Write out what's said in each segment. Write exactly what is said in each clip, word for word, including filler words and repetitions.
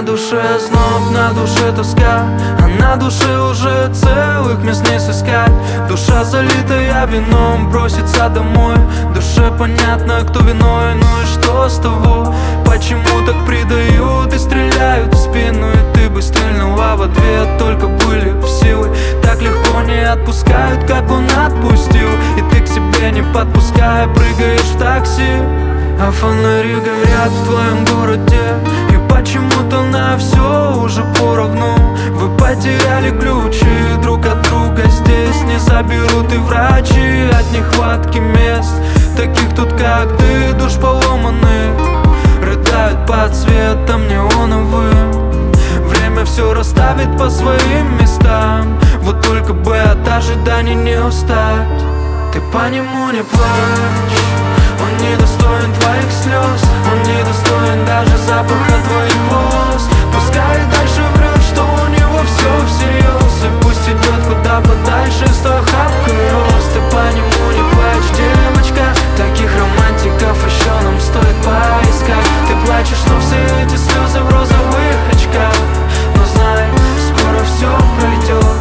душе зноб, на душе тоска, а на душе уже целых мест не сыскать. Душа, залитая вином, бросится домой. Душе понятно, кто виной, ну и что с того? Почему так предают и стреляют в спину? И ты бы стрельнула в ответ, только были в силы. Так легко не отпускают, как он отпустил. И ты к себе не подпуская, прыгаешь в такси, а фонари горят в твоем городе. И почему-то на все уже поровну. Вы потеряли ключи друг от друга. Здесь не заберут и врачи от нехватки мест. Таких тут, как ты, душ поломанных, рыдают под светом неоновым. Время все расставит по своим местам. Вот только бы от ожиданий не устать. Ты по нему не плачь, он не достоин твоих слез. Он не достоин даже запаха твоих волос. Пускай дальше врет, что у него все всерьез. И пусть идет куда подальше с той хапкой роз. Ты по нему не плачь, девочка. Таких романтиков еще нам стоит поискать. Ты плачешь, но все эти слезы в розовых очках. Но знай, скоро все пройдет.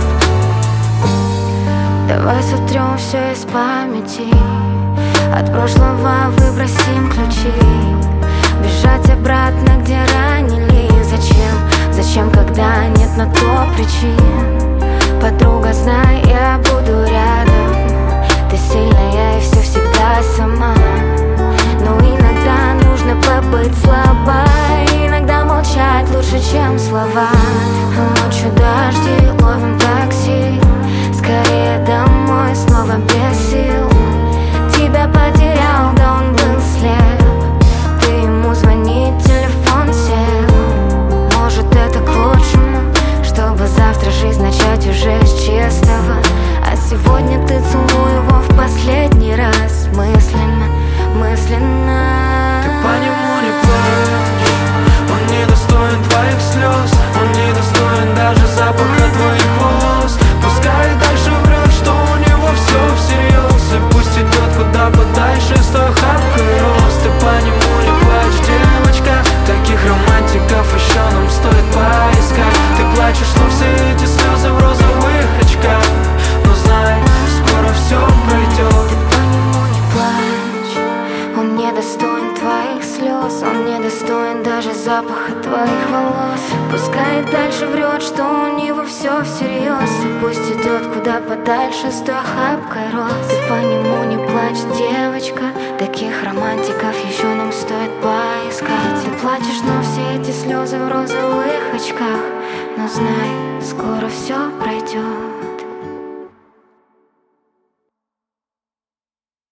Давай сотрем все из памяти, от прошлого выбросим ключи. Бежать обратно, где ранили. Зачем? Зачем, когда нет на то причин? Подруга, знай, я буду рядом. Ты сильная и все всегда сама. Но иногда нужно побыть слабой. Иногда молчать лучше, чем слова. Ночью дожди, ловим такси. Скорее домой, снова без сил. Тебя потерял, да он был слеп. Ты ему звонить, телефон сел. Может, это к лучшему, чтобы завтра жизнь начать уже с чистого. А сегодня ты целуй его в последний раз. Мысленно, мысленно. Ты по нему не плачь, он не достоин твоих слез. Он не достоин даже запаха твоих волос. Пускай дальше врет, что у него все всерьез. И пусть идет куда подальше с той хапкой роз. Ты по нему не плачь, девочка. Таких романтиков еще нам стоит поискать. Ты плачешь, но все эти слезы в розовых очках. Но знай, скоро все пройдет. Ты по нему не плачь, он не достоин твоих слез. Он не достоин даже запаха твоих волос. Пускай дальше врет, что у него все всерьез. И пусть идет куда подальше с той хапкой роз. Ты по нему не плачь, девочка. Таких романтиков еще нам стоит поискать. Ты плачешь, но все эти слезы в розовых очках. Но знай, скоро все пройдет.